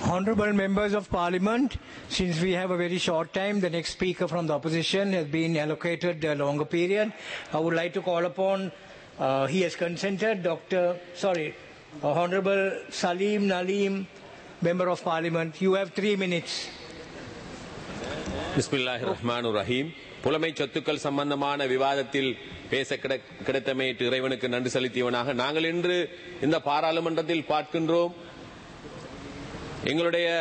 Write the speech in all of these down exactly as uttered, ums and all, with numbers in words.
Honorable members of parliament, since we have a very short time, the next speaker from the opposition has been allocated a longer period. I would like to call upon, uh, he has consented, Doctor sorry, uh, Honorable Salim Nalim, member of parliament. You have three minutes. பிஸ்மில்லாஹிர்ரஹ்மானிர்ரஹீம். புலமை சொத்துக்கள் சம்பந்தமான விவாதத்தில் பேச கிடைத்தமையிட்டு இறைவனுக்கு நன்றி செலுத்தியவனாக நாங்கள் இன்று இந்த பாராளுமன்றத்தில் பார்க்கின்றோம். எங்களுடைய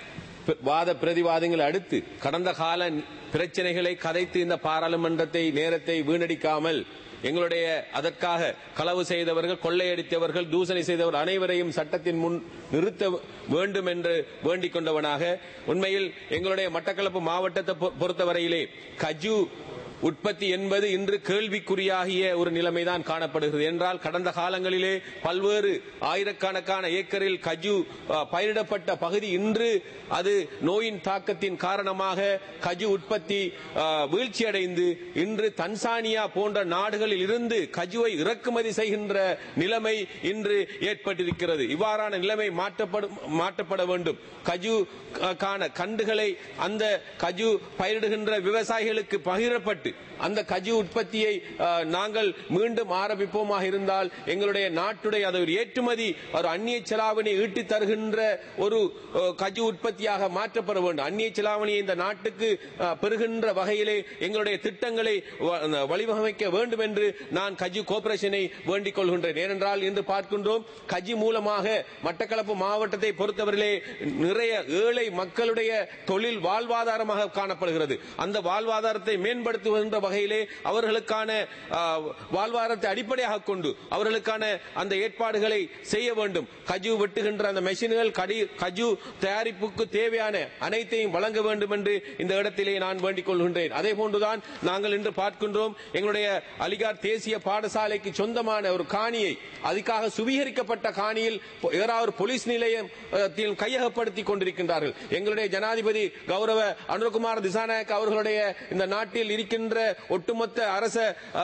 வாத பிரதிவாதங்களை அடுத்து கடந்த கால பிரச்சனைகளை கதைத்து இந்த பாராளுமன்றத்தை நேரத்தை வீணடிக்காமல் எங்களுடைய அதற்காக களவு செய்தவர்கள், கொள்ளையடித்தவர்கள், தூசணை செய்தவர் அனைவரையும் சட்டத்தின் முன் நிறுத்த வேண்டும் என்று வேண்டிக் கொண்டவனாக, உண்மையில் எங்களுடைய மட்டக்களப்பு மாவட்டத்தை பொறுத்தவரையிலே கஜு உற்பத்தி என்பது இன்று கேள்விக்குறியாகிய ஒரு நிலைமைதான் காணப்படுகிறது. என்றால் கடந்த காலங்களிலே பல்வேறு ஆயிரக்கணக்கான ஏக்கரில் கஜு பயிரிடப்பட்ட பகுதி இன்று அது நோயின் தாக்கத்தின் காரணமாக கஜு உற்பத்தி வீழ்ச்சியடைந்து இன்று தன்சானியா போன்ற நாடுகளில் இருந்து கஜுவை இறக்குமதி செய்கின்ற நிலைமை இன்று ஏற்பட்டிருக்கிறது. இவ்வாறான நிலைமை மாற்றப்பட வேண்டும். கஜு கான கண்டுகளை அந்த கஜு பயிரிடுகின்ற விவசாயிகளுக்கு பகிரப்பட்டு அந்த கஜு உற்பத்தியை நாங்கள் மீண்டும் ஆரம்பிப்போமாக இருந்தால் எங்களுடைய நாட்டுடைய அது ஒரு ஏற்றுமதி ஒரு அந்நிய செலாவணி ஈட்டி தருகின்ற ஒரு கஜு உற்பத்தியாக மாற்றப்பட வேண்டும். அந்நிய செலாவணியை இந்த நாட்டுக்கு பெறுகின்ற வகையிலே எங்களுடைய திட்டங்களை வழிவகுக்க வேண்டும் என்று நான் கஜு கோஆபரேஷனை வேண்டிக் கொள்கின்றேன். ஏனென்றால் இன்று பார்க்கின்றோம் கஜு மூலமாக மட்டக்களப்பு மாவட்டத்தை பொறுத்தவரையிலே நிறைய ஏழை மக்களுடைய தொழில் வாழ்வாதாரமாக காணப்படுகிறது. அந்த வாழ்வாதாரத்தை மேம்படுத்துகின்ற வகையிலே அவர்களுக்கான வாழ்வாதாரத்தை அடிப்படையாக கொண்டு அவர்களுக்கான அந்த ஏற்பாடுகளை செய்ய வேண்டும். கஜு வெட்டுகின்ற அந்த மெஷின்கள், கஜு தயாரிப்புக்கு தேவையான அனைத்தையும் வழங்க வேண்டும் என்று இந்த இடத்திலே நான் வேண்டிக் கொள்கின்றேன். அதே போன்றுதான் நாங்கள் இன்று பார்க்கின்றோம் எங்களுடைய அலிகார் தேசிய பாடசாலைக்கு சொந்தமான ஒரு காணியை அதுக்காக சுவீகரிக்கப்பட்ட காணியில் ஏறாவது போலீஸ் நிலையத்தில் கையகப்படுத்திக் கொண்டிருக்கின்றார்கள். எங்களுடைய ஜனாதிபதி கௌரவ அனுரகுமார் திசாநாயக் அவர்களுடைய இந்த நாட்டில் இருக்கின்ற ஒட்டுமொத்த அரச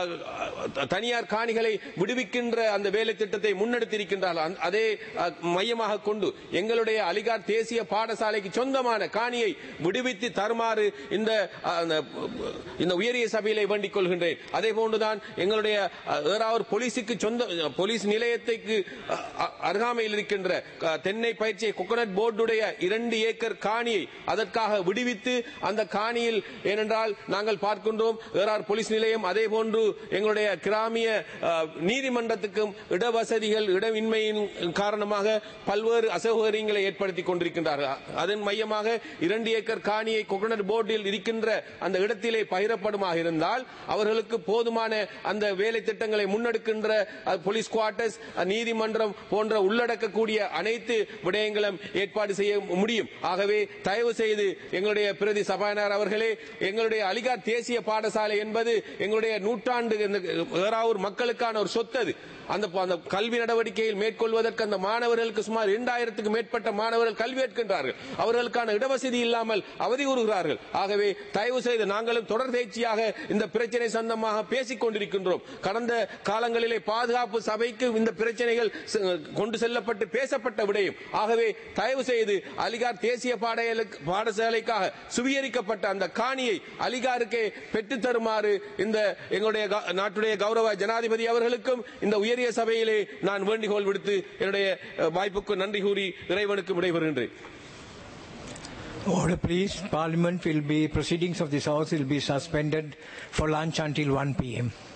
தனியார் காணிகளை விடுவிக்கின்ற அந்த வேலை திட்டத்தை முன்னெடுத்திருக்கின்றார்கள். அதே மையமாக கொண்டு எங்களுடைய அலிகார் தேசிய பாடசாலைக்கு சொந்தமான காணியை விடுவித்து தருமாறு இந்த இந்த உயரிய சபையிலே வேண்டிக் கொள்கின்றேன். அதே போன்றுதான் எங்களுடைய ஏறாவூர் போலீசுக்கு சொந்த போலீஸ் நிலையத்துக்கு அருகாமையில் இருக்கின்ற தென்னை பயிற்சி கோகனட் போர்டுடைய இரண்டு ஏக்கர் காணியை அதற்காக விடுவித்து அந்த காணியில், ஏனென்றால் நாங்கள் பார்க்கின்றோம் ஏறார் போலீஸ் நிலையம் அதே போன்று எங்களுடைய கிராமிய நீதிமன்றத்துக்கும் இடவசதிகள் இடமின்மையின் காரணமாக பல்வேறு அசௌகரியங்களை ஏற்படுத்திக் கொண்டிருக்கின்றார்கள். அதன் மையமாக இரண்டு ஏக்கர் காணியை கோகனட் போர்டில் இருக்கின்ற அந்த இடத்திலே பகிரப்படுமாக இருந்தால் அவர்களுக்கு போதுமான அந்த வேலை திட்டங்களை முன்னெடுக்கின்ற போலீஸ் குவார்டர்ஸ், நீதிமன்றம் போன்ற உள்ளடக்கக்கூடிய அனைத்து விடயங்களும் ஏற்பாடு செய்ய முடியும். ஆகவே தயவு செய்து எங்களுடைய பிரதி சபாநாயகர் அவர்களே, எங்களுடைய அலிகார் தேசிய பாடசாலை என்பது எங்களுடைய நூற்றாண்டு ஏறாவூர் மக்களுக்கான ஒரு சொத்து. அந்த கல்வி நடவடிக்கையில் மேற்கொள்வதற்கு அந்த மாணவர்களுக்கு சுமார் இரண்டாயிரத்துக்கு மேற்பட்ட மாணவர்கள் கல்வி கேட்கின்றார்கள். அவர்களுக்கான இடவசதி இல்லாமல் அவதி கூறுகிறார்கள். ஆகவே தயவு செய்து நாங்களும் தொடர்ச்சியாக இந்த பிரச்சனை சம்பந்தமாக பேசிக் கொண்டிருக்கின்றோம். கடந்த காலங்களிலே பாதுகாப்பு சபைக்கு இந்த பிரச்சனைகள் கொண்டு செல்லப்பட்டு பேசப்பட்ட விடயம். ஆகவே தயவு செய்து அலிகார் தேசிய பாடசாலைக்காக சுவீகரிக்கப்பட்ட அந்த காணியை அலிகாருக்கு பெற்றுத் தருமாறு இந்த எங்களுடைய நாட்டுடைய கௌரவ ஜனாதிபதி அவர்களுக்கும் இந்த உயரிய சபையிலே நான் வேண்டுகோள் விடுத்து என்னுடைய வாய்ப்புக்கு நன்றி கூறி இறைவனுக்கு விடைபெறுகின்றேன். Order please. Parliament will be, proceedings of this house will be suspended for lunch until one p m